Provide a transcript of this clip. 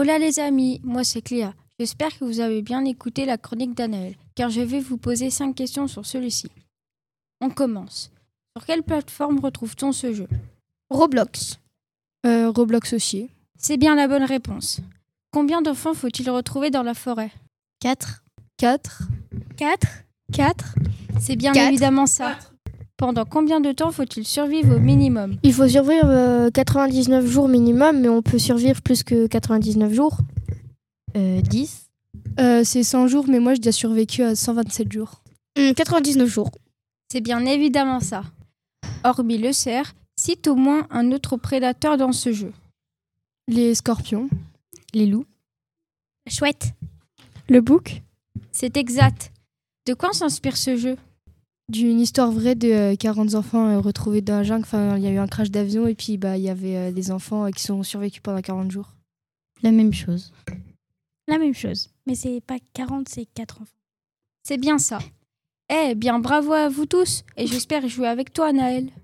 Hola les amis, moi c'est Cléa. J'espère que vous avez bien écouté la chronique d'Anaël, car je vais vous poser 5 questions sur celui-ci. On commence. Sur quelle plateforme retrouve-t-on ce jeu ? Roblox. Roblox aussi. C'est bien la bonne réponse. Combien d'enfants faut-il retrouver dans la forêt ? 4. 4. 4. C'est bien 4. évidemment ça. Pendant combien de temps faut-il survivre au minimum ? Il faut survivre 99 jours minimum, mais on peut survivre plus que 99 jours. 10. C'est 100 jours, mais moi j'ai déjà survécu à 127 jours. 99 jours. C'est bien évidemment ça. Hormis le cerf, cite au moins un autre prédateur dans ce jeu. Les scorpions. Les loups. Chouette. Le bouc. C'est exact. De quoi s'inspire ce jeu ? D'une histoire vraie de 40 enfants retrouvés dans la jungle. Enfin, il y a eu un crash d'avion et puis il y avait des enfants qui sont survécus pendant 40 jours. La même chose. Mais c'est pas 40, c'est 4 enfants. C'est bien ça. Eh bien, bravo à vous tous et j'espère jouer avec toi, Naël.